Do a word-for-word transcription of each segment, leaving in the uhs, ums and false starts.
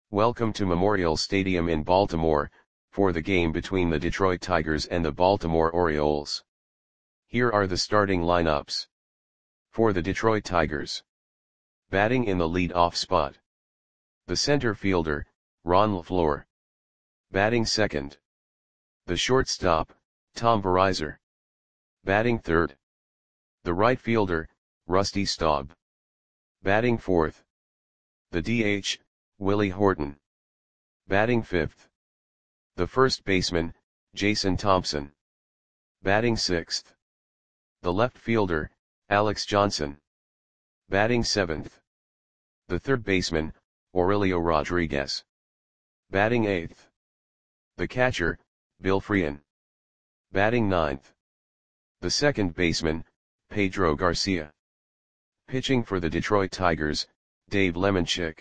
Welcome to Memorial Stadium in Baltimore, for the game between the Detroit Tigers and the Baltimore Orioles. Here are the starting lineups. For the Detroit Tigers. Batting in the lead-off spot. The center fielder, Ron LeFlore. Batting second. The shortstop, Tom Verizor. Batting third. The right fielder, Rusty Staub. Batting fourth. The D H, Willie Horton. Batting fifth. The first baseman, Jason Thompson. Batting sixth. The left fielder, Alex Johnson. Batting seventh. The third baseman, Aurelio Rodriguez. Batting eighth. The catcher, Bill Frein. Batting ninth. The second baseman, Pedro Garcia. Pitching for the Detroit Tigers, Dave Lemanchik.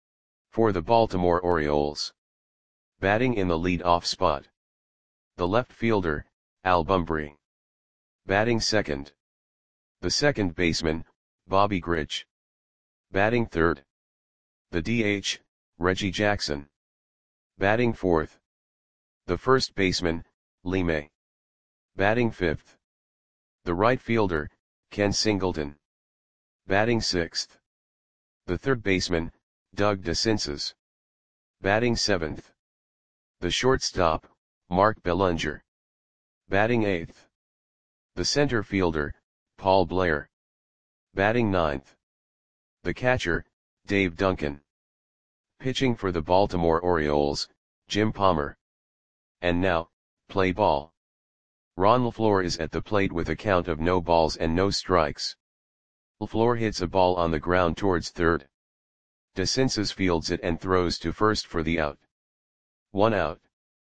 For the Baltimore Orioles. Batting in the lead-off spot. The left fielder, Al Bumbry. Batting second. The second baseman, Bobby Grich. Batting third. The D H, Reggie Jackson. Batting fourth. The first baseman, Lee May. Batting fifth. The right fielder, Ken Singleton. Batting sixth. The third baseman, Doug DeCinces. Batting seventh. The shortstop, Mark Bellinger. Batting eighth. The center fielder, Paul Blair. Batting ninth. The catcher, Dave Duncan. Pitching for the Baltimore Orioles, Jim Palmer. And now, play ball. Ron LeFlore is at the plate with a count of no balls and no strikes. LeFlore hits a ball on the ground towards third. DeCinces fields it and throws to first for the out. One out.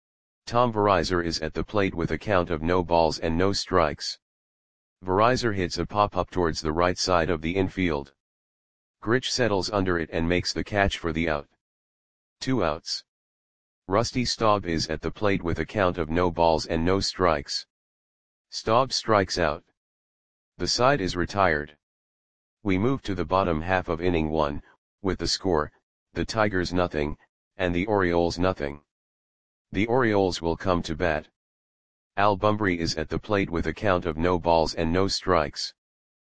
Tom Verizor is at the plate with a count of no balls and no strikes. Verizor hits a pop-up towards the right side of the infield. Grich settles under it and makes the catch for the out. Two outs. Rusty Staub is at the plate with a count of no balls and no strikes. Staub strikes out. The side is retired. We move to the bottom half of inning one, with the score, the Tigers nothing, and the Orioles nothing. The Orioles will come to bat. Al Bumbry is at the plate with a count of no balls and no strikes.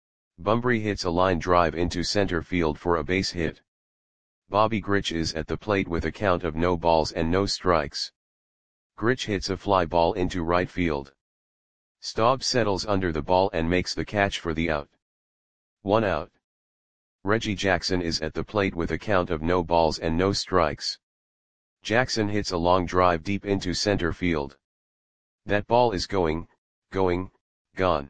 Bumbry hits a line drive into center field for a base hit. Bobby Grich is at the plate with a count of no balls and no strikes. Grich hits a fly ball into right field. Staub settles under the ball and makes the catch for the out. One out. Reggie Jackson is at the plate with a count of no balls and no strikes. Jackson hits a long drive deep into center field. That ball is going, going, gone.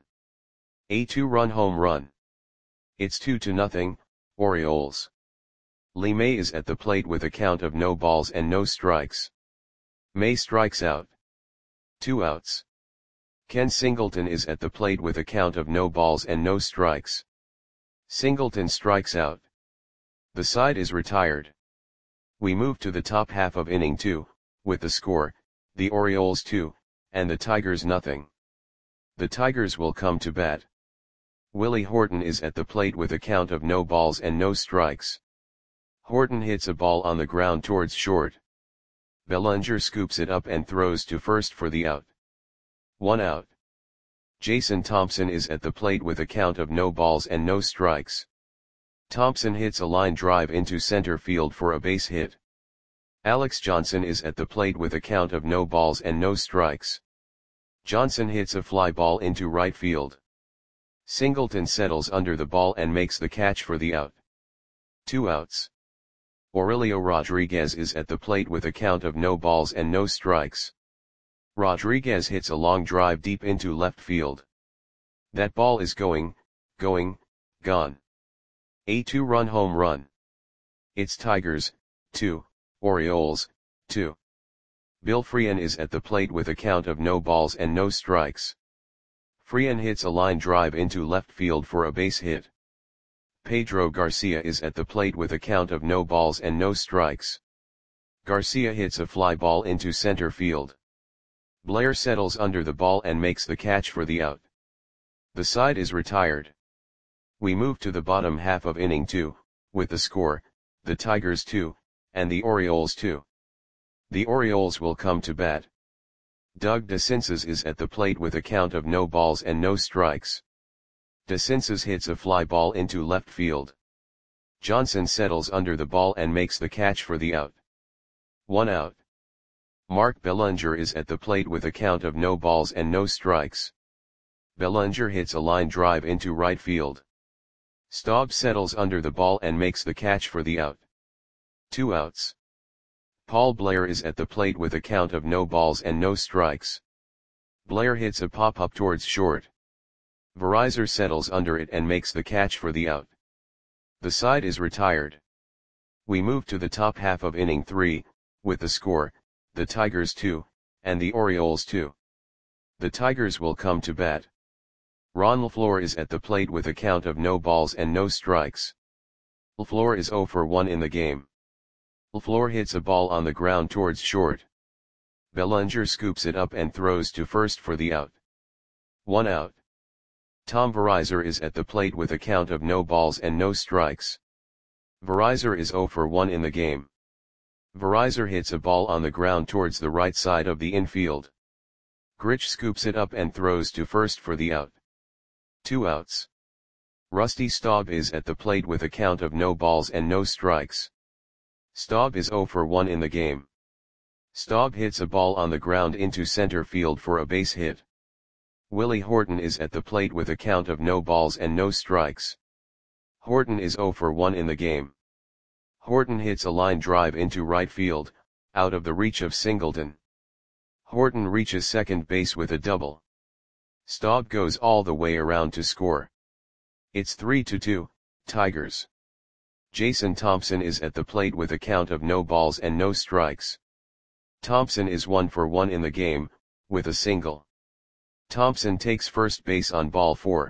A two-run home run. It's two to nothing, Orioles. Lee May is at the plate with a count of no balls and no strikes. May strikes out. Two outs. Ken Singleton is at the plate with a count of no balls and no strikes. Singleton strikes out. The side is retired. We move to the top half of inning two, with the score, the Orioles two, and the Tigers nothing. The Tigers will come to bat. Willie Horton is at the plate with a count of no balls and no strikes. Horton hits a ball on the ground towards short. Bellinger scoops it up and throws to first for the out. One out. Jason Thompson is at the plate with a count of no balls and no strikes. Thompson hits a line drive into center field for a base hit. Alex Johnson is at the plate with a count of no balls and no strikes. Johnson hits a fly ball into right field. Singleton settles under the ball and makes the catch for the out. Two outs. Aurelio Rodriguez is at the plate with a count of no balls and no strikes. Rodriguez hits a long drive deep into left field. That ball is going, going, gone. A two-run home run. It's Tigers, two, Orioles, two. Bill Frein is at the plate with a count of no balls and no strikes. Frein hits a line drive into left field for a base hit. Pedro Garcia is at the plate with a count of no balls and no strikes. Garcia hits a fly ball into center field. Blair settles under the ball and makes the catch for the out. The side is retired. We move to the bottom half of inning two, with the score, the Tigers two, and the Orioles two. The Orioles will come to bat. Doug DeCinces is at the plate with a count of no balls and no strikes. DeCinces hits a fly ball into left field. Johnson settles under the ball and makes the catch for the out. One out. Mark Bellinger is at the plate with a count of no balls and no strikes. Bellinger hits a line drive into right field. Staub settles under the ball and makes the catch for the out. Two outs. Paul Blair is at the plate with a count of no balls and no strikes. Blair hits a pop-up towards short. Verizar settles under it and makes the catch for the out. The side is retired. We move to the top half of inning three, with the score, the Tigers two, and the Orioles two. The Tigers will come to bat. Ron LaFleur is at the plate with a count of no balls and no strikes. LaFleur is oh for one in the game. LaFleur hits a ball on the ground towards short. Bellinger scoops it up and throws to first for the out. One out. Tom Verizar is at the plate with a count of no balls and no strikes. Verizar is oh for one in the game. Verizar hits a ball on the ground towards the right side of the infield. Grich scoops it up and throws to first for the out. Two outs. Rusty Staub is at the plate with a count of no balls and no strikes. Staub is oh for one in the game. Staub hits a ball on the ground into center field for a base hit. Willie Horton is at the plate with a count of no balls and no strikes. Horton is oh for one in the game. Horton hits a line drive into right field, out of the reach of Singleton. Horton reaches second base with a double. Staub goes all the way around to score. It's three to two, Tigers. Jason Thompson is at the plate with a count of no balls and no strikes. Thompson is one for one in the game, with a single. Thompson takes first base on ball four.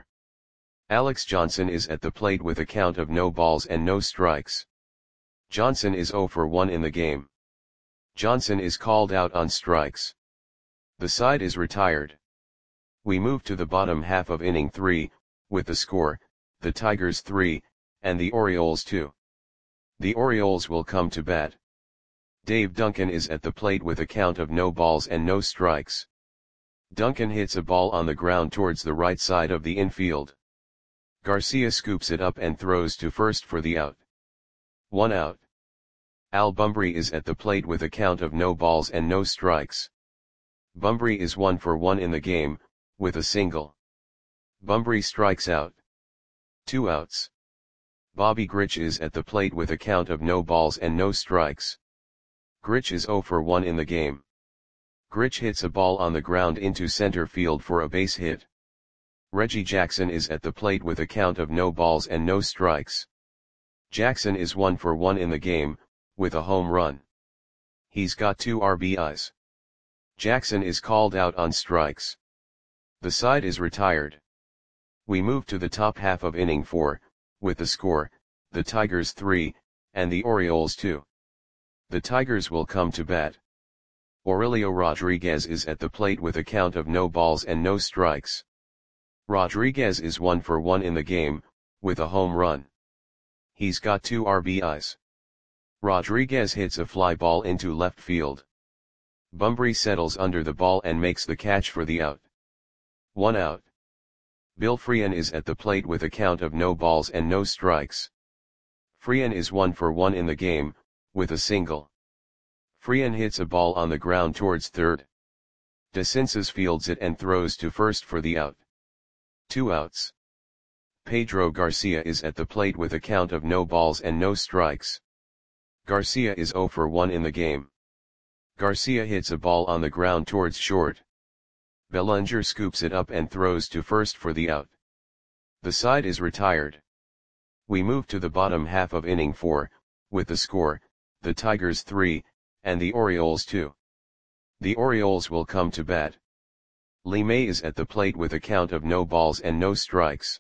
Alex Johnson is at the plate with a count of no balls and no strikes. Johnson is oh for one in the game. Johnson is called out on strikes. The side is retired. We move to the bottom half of inning three, with the score, the Tigers three, and the Orioles two. The Orioles will come to bat. Dave Duncan is at the plate with a count of no balls and no strikes. Duncan hits a ball on the ground towards the right side of the infield. Garcia scoops it up and throws to first for the out. One out. Al Bumbry is at the plate with a count of no balls and no strikes. Bumbry is one for one in the game, with a single. Bumbry strikes out. Two outs. Bobby Grich is at the plate with a count of no balls and no strikes. Grich is oh for one in the game. Grich hits a ball on the ground into center field for a base hit. Reggie Jackson is at the plate with a count of no balls and no strikes. Jackson is one for one in the game, with a home run. He's got two R B Is. Jackson is called out on strikes. The side is retired. We move to the top half of inning four, with the score, the Tigers three, and the Orioles two. The Tigers will come to bat. Aurelio Rodriguez is at the plate with a count of no balls and no strikes. Rodriguez is one for one in the game, with a home run. He's got two R B Is. Rodriguez hits a fly ball into left field. Bumbry settles under the ball and makes the catch for the out. One out. Bill Freehan is at the plate with a count of no balls and no strikes. Freehan is one for one in the game, with a single. Freehan hits a ball on the ground towards third. DeCinces fields it and throws to first for the out. Two outs. Pedro Garcia is at the plate with a count of no balls and no strikes. Garcia is oh for one in the game. Garcia hits a ball on the ground towards short. Bellinger scoops it up and throws to first for the out. The side is retired. We move to the bottom half of inning four, with the score, the Tigers three, and the Orioles two. The Orioles will come to bat. Lee May is at the plate with a count of no balls and no strikes.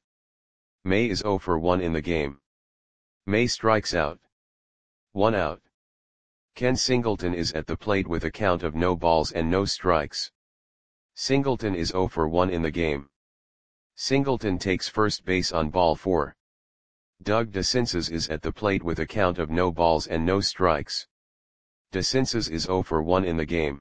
May is oh for one in the game. May strikes out. One out. Ken Singleton is at the plate with a count of no balls and no strikes. Singleton is oh for one in the game. Singleton takes first base on ball four. Doug DeCinces is at the plate with a count of no balls and no strikes. DeCinces is zero for one in the game.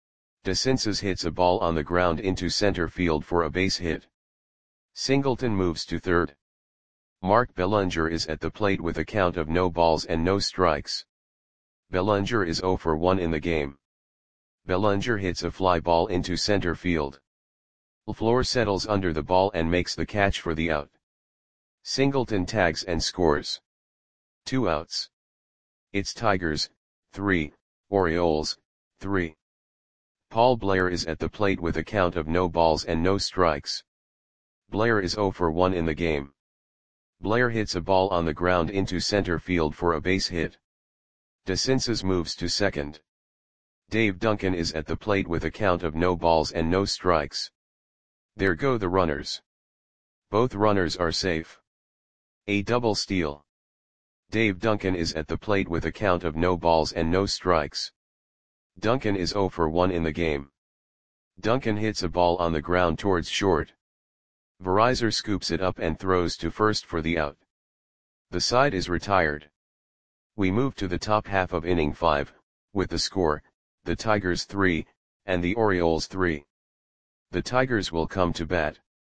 DeCinces hits a ball on the ground into center field for a base hit. Singleton moves to third. Mark Bellinger is at the plate with a count of no balls and no strikes. Bellinger is zero for one in the game. Bellinger hits a fly ball into center field. LaFleur settles under the ball and makes the catch for the out. Singleton tags and scores. Two outs. It's Tigers, three, Orioles, three. Paul Blair is at the plate with a count of no balls and no strikes. Blair is zero for one in the game. Blair hits a ball on the ground into center field for a base hit. DeCinces moves to second. Dave Duncan is at the plate with a count of no balls and no strikes. There go the runners. Both runners are safe. A double steal. Dave Duncan is at the plate with a count of no balls and no strikes. Duncan is zero for one in the game. Duncan hits a ball on the ground towards short. Verizor scoops it up and throws to first for the out. The side is retired. We move to the top half of inning five, with the score, the Tigers three, and the Orioles three. The Tigers will come to bat.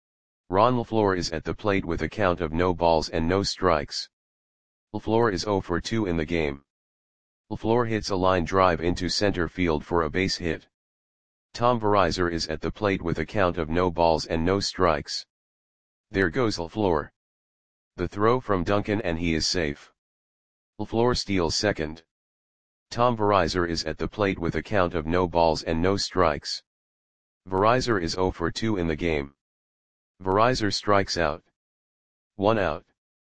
Ron LaFleur is at the plate with a count of no balls and no strikes. LaFleur is zero for two in the game. LaFleur hits a line drive into center field for a base hit. Tom Verizor is at the plate with a count of no balls and no strikes. There goes LaFleur. The throw from Duncan and he is safe. LaFleur steals second. Tom Verizor is at the plate with a count of no balls and no strikes. Verizor is zero for two in the game. Verizor strikes out. One out.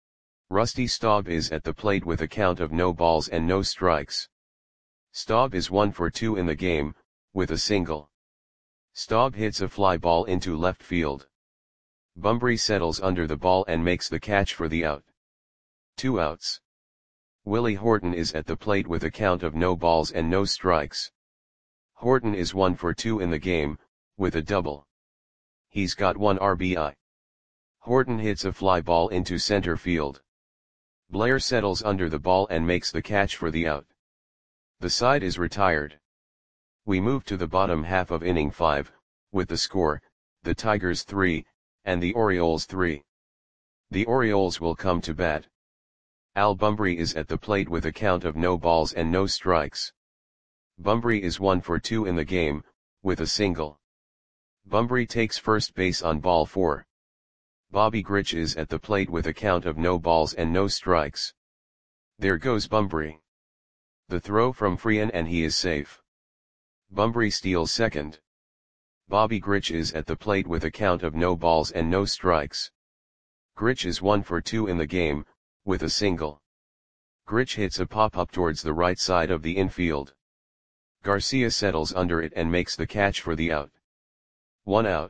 Rusty Staub is at the plate with a count of no balls and no strikes. Staub is one for two in the game, with a single. Staub hits a fly ball into left field. Bumbry settles under the ball and makes the catch for the out. Two outs. Willie Horton is at the plate with a count of no balls and no strikes. Horton is one for two in the game, with a double. He's got one R B I. Horton hits a fly ball into center field. Blair settles under the ball and makes the catch for the out. The side is retired. We move to the bottom half of inning five, with the score, the Tigers three, and the Orioles three. The Orioles will come to bat. Al Bumbry is at the plate with a count of no balls and no strikes. Bumbry is one for two in the game, with a single. Bumbry takes first base on ball four. Bobby Grich is at the plate with a count of no balls and no strikes. There goes Bumbry. The throw from Freehan and he is safe. Bumbry steals second. Bobby Grich is at the plate with a count of no balls and no strikes. Grich is one for two in the game, with a single. Grich hits a pop-up towards the right side of the infield. Garcia settles under it and makes the catch for the out. One out.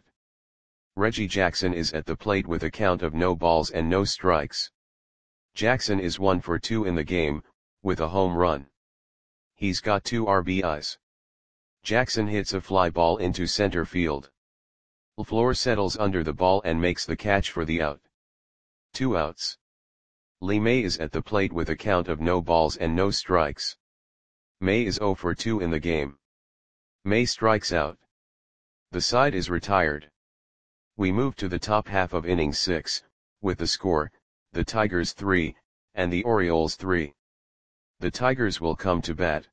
Reggie Jackson is at the plate with a count of no balls and no strikes. Jackson is one for two in the game, with a home run. He's got two R B Is. Jackson hits a fly ball into center field. LaFleur settles under the ball and makes the catch for the out. Two outs. Lee May is at the plate with a count of no balls and no strikes. May is zero for two in the game. May strikes out. The side is retired. We move to the top half of inning six, with the score, the Tigers three, and the Orioles three. The Tigers will come to bat.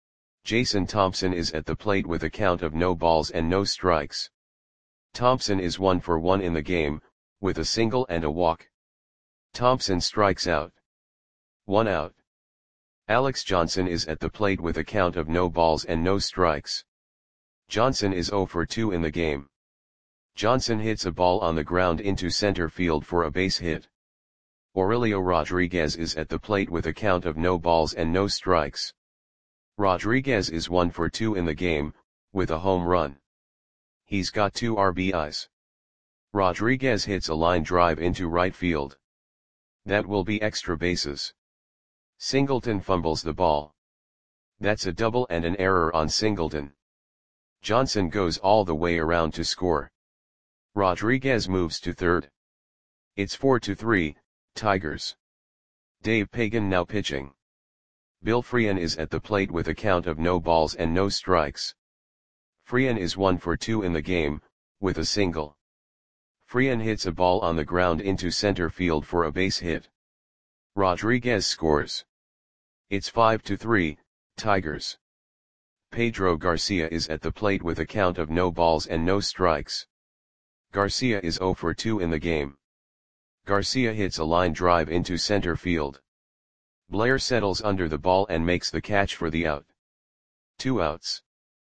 Jason Thompson is at the plate with a count of no balls and no strikes. Thompson is one for one in the game, with a single and a walk. Thompson strikes out. One out. Alex Johnson is at the plate with a count of no balls and no strikes. Johnson is zero for two in the game. Johnson hits a ball on the ground into center field for a base hit. Aurelio Rodriguez is at the plate with a count of no balls and no strikes. Rodriguez is one for two in the game, with a home run. He's got two R B Is. Rodriguez hits a line drive into right field. That will be extra bases. Singleton fumbles the ball. That's a double and an error on Singleton. Johnson goes all the way around to score. Rodriguez moves to third. It's four to three, Tigers. Dave Pagan now pitching. Bill Freehan is at the plate with a count of no balls and no strikes. Freehan is one for two in the game, with a single. Freehan hits a ball on the ground into center field for a base hit. Rodriguez scores. It's five to three, Tigers. Pedro Garcia is at the plate with a count of no balls and no strikes. Garcia is zero for two in the game. Garcia hits a line drive into center field. Blair settles under the ball and makes the catch for the out. Two outs.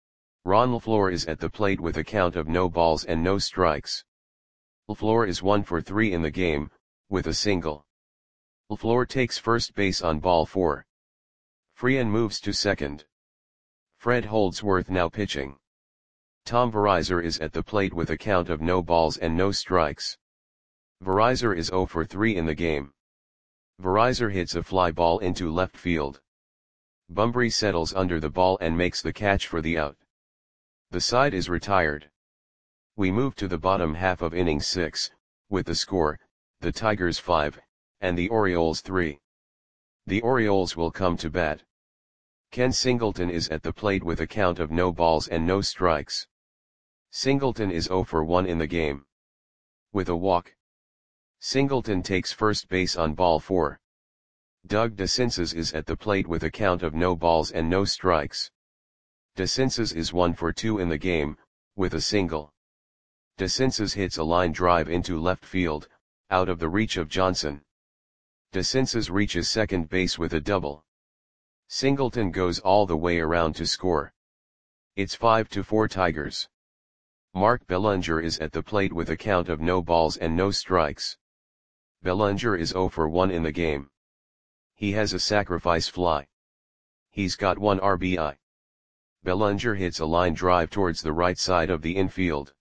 Ron LaFleur is at the plate with a count of no balls and no strikes. LaFleur is one for three in the game, with a single. LaFleur takes first base on ball four. Freehan moves to second. Fred Holdsworth now pitching. Tom Verizor is at the plate with a count of no balls and no strikes. Verizor is zero for three in the game. Verizor hits a fly ball into left field. Bunbury settles under the ball and makes the catch for the out. The side is retired. We move to the bottom half of inning six, with the score, the Tigers five, and the Orioles three. The Orioles will come to bat. Ken Singleton is at the plate with a count of no balls and no strikes. Singleton is zero for one in the game. With a walk. Singleton takes first base on ball four. Doug DeCinces is at the plate with a count of no balls and no strikes. DeCinces is one for two in the game, with a single. DeCinces hits a line drive into left field, out of the reach of Johnson. DeCinces reaches second base with a double. Singleton goes all the way around to score. It's five to four Tigers. Mark Bellinger is at the plate with a count of no balls and no strikes. Bellinger is zero for one in the game. He has a sacrifice fly. He's got one R B I. Bellinger hits a line drive towards the right side of the infield.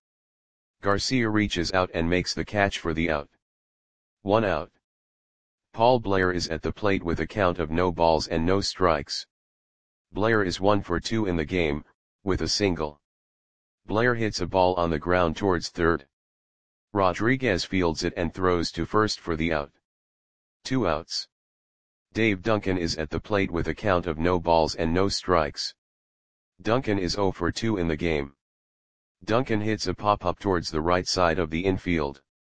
Garcia reaches out and makes the catch for the out. One out. Paul Blair is at the plate with a count of no balls and no strikes. Blair is one for two in the game, with a single. Blair hits a ball on the ground towards third. Rodriguez fields it and throws to first for the out. Two outs. Dave Duncan is at the plate with a count of no balls and no strikes. Duncan is zero for two in the game. Duncan hits a pop-up towards the right side of the infield.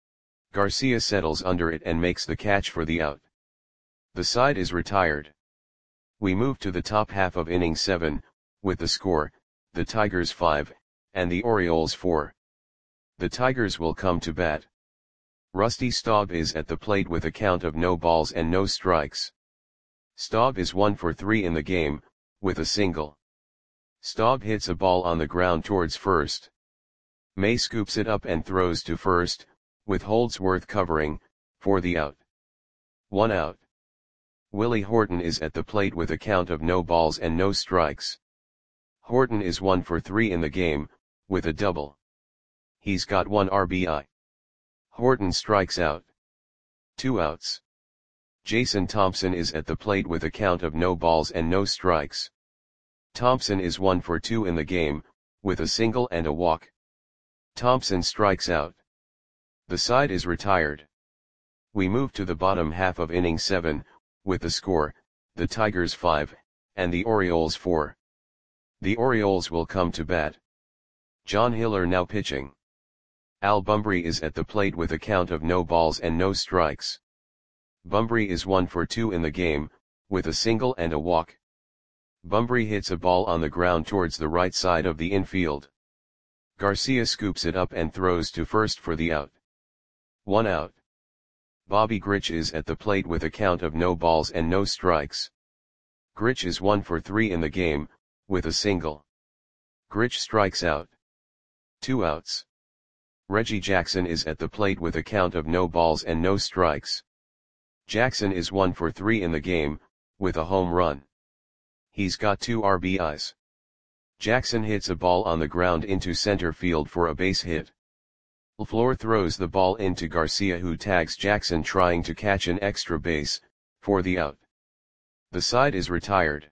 Garcia settles under it and makes the catch for the out. The side is retired. We move to the top half of inning seven, with the score, the Tigers five, and the Orioles four. The Tigers will come to bat. Rusty Staub is at the plate with a count of no balls and no strikes. Staub is one for three in the game, with a single. Staub hits a ball on the ground towards first. May scoops it up and throws to first, with Holdsworth covering, for the out. One out. Willie Horton is at the plate with a count of no balls and no strikes. Horton is one for three in the game, with a double. He's got one R B I. Horton strikes out. Two outs. Jason Thompson is at the plate with a count of no balls and no strikes. Thompson is one for two in the game, with a single and a walk. Thompson strikes out. The side is retired. We move to the bottom half of inning seven, with the score, the Tigers five, and the Orioles four. The Orioles will come to bat. John Hiller now pitching. Al Bunbury is at the plate with a count of no balls and no strikes. Bunbury is one for two in the game, with a single and a walk. Bunbury hits a ball on the ground towards the right side of the infield. Garcia scoops it up and throws to first for the out. One out. Bobby Grich is at the plate with a count of no balls and no strikes. Grich is one for three in the game, with a single. Grich strikes out. Two outs. Reggie Jackson is at the plate with a count of no balls and no strikes. Jackson is one for three in the game, with a home run. He's got two R B Is. Jackson hits a ball on the ground into center field for a base hit. LaFleur throws the ball into Garcia, who tags Jackson trying to catch an extra base, for the out. The side is retired.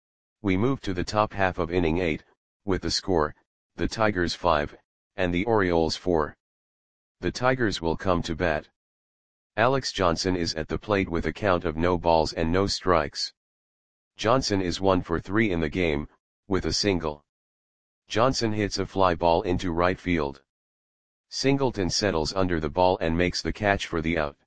We move to the top half of inning eight, with the score, the Tigers five, and the Orioles four. The Tigers will come to bat. Alex Johnson is at the plate with a count of no balls and no strikes. Johnson is one for three in the game, with a single. Johnson hits a fly ball into right field. Singleton settles under the ball and makes the catch for the out.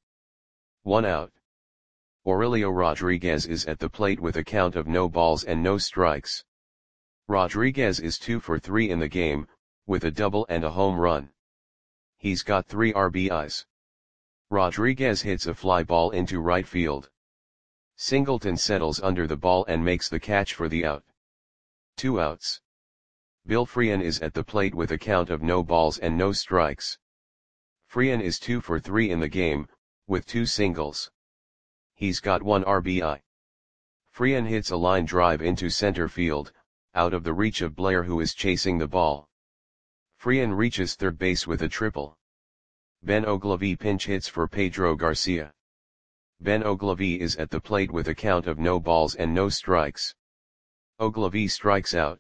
One out. Aurelio Rodriguez is at the plate with a count of no balls and no strikes. Rodriguez is two for three in the game, with a double and a home run. He's got three R B Is. Rodriguez hits a fly ball into right field. Singleton settles under the ball and makes the catch for the out. Two outs. Bill Freehan is at the plate with a count of no balls and no strikes. Freehan is two for three in the game, with two singles. He's got one R B I. Freehan hits a line drive into center field, out of the reach of Blair, who is chasing the ball. Freehan reaches third base with a triple. Ben Oglivie pinch hits for Pedro Garcia. Ben Oglivie is at the plate with a count of no balls and no strikes. Oglivie strikes out.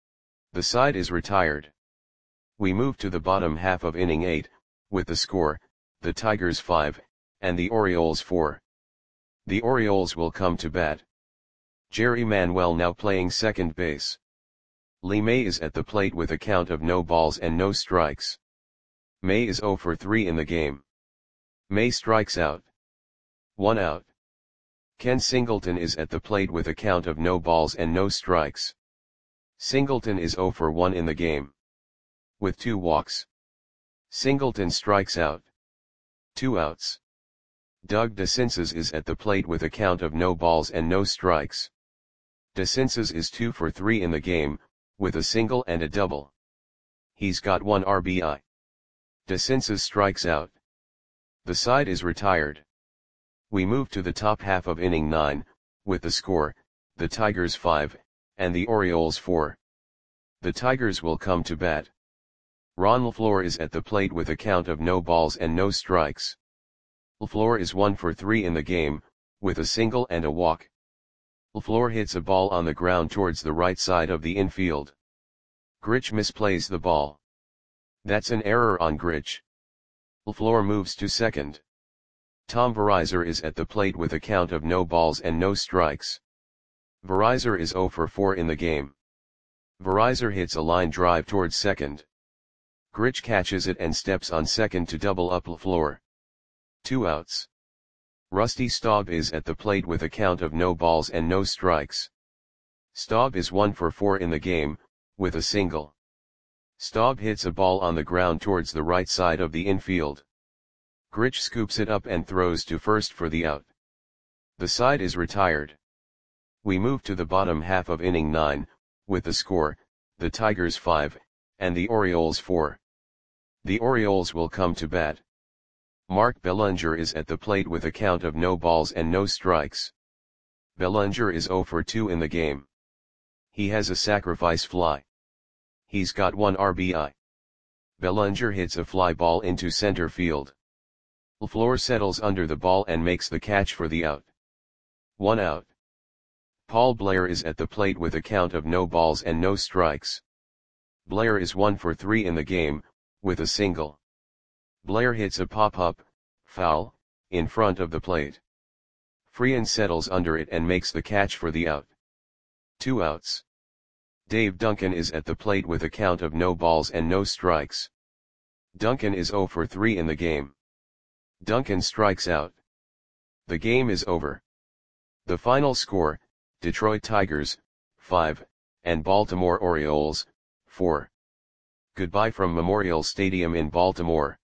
The side is retired. We move to the bottom half of inning eight, with the score, the Tigers five, and the Orioles four. The Orioles will come to bat. Jerry Manuel now playing second base. Lee May is at the plate with a count of no balls and no strikes. May is zero for three in the game. May strikes out. One out. Ken Singleton is at the plate with a count of no balls and no strikes. Singleton is zero for one in the game. With two walks. Singleton strikes out. Two outs. Doug DeCinces is at the plate with a count of no balls and no strikes. DeCinces is two for three in the game, with a single and a double. He's got one R B I. DeCinces strikes out. The side is retired. We move to the top half of inning nine, with the score, the Tigers five, and the Orioles four. The Tigers will come to bat. Ron LaFleur is at the plate with a count of no balls and no strikes. LaFleur is one for three in the game, with a single and a walk. LaFleur hits a ball on the ground towards the right side of the infield. Grich misplays the ball. That's an error on Grich. LaFleur moves to second. Tom Verizor is at the plate with a count of no balls and no strikes. Verizor is zero for four in the game. Verizor hits a line drive towards second. Grich catches it and steps on second to double up LaFleur. Two outs. Rusty Staub is at the plate with a count of no balls and no strikes. Staub is one for four in the game, with a single. Staub hits a ball on the ground towards the right side of the infield. Grich scoops it up and throws to first for the out. The side is retired. We move to the bottom half of inning nine, with the score, the Tigers five, and the Orioles four. The Orioles will come to bat. Mark Bellinger is at the plate with a count of no balls and no strikes. Bellinger is zero for two in the game. He has a sacrifice fly. He's got one R B I. Bellinger hits a fly ball into center field. LaFleur settles under the ball and makes the catch for the out. One out. Paul Blair is at the plate with a count of no balls and no strikes. Blair is one for three in the game, with a single. Blair hits a pop-up, foul, in front of the plate. Freehan settles under it and makes the catch for the out. Two outs. Dave Duncan is at the plate with a count of no balls and no strikes. Duncan is zero for three in the game. Duncan strikes out. The game is over. The final score, Detroit Tigers, five, and Baltimore Orioles, four. Goodbye from Memorial Stadium in Baltimore.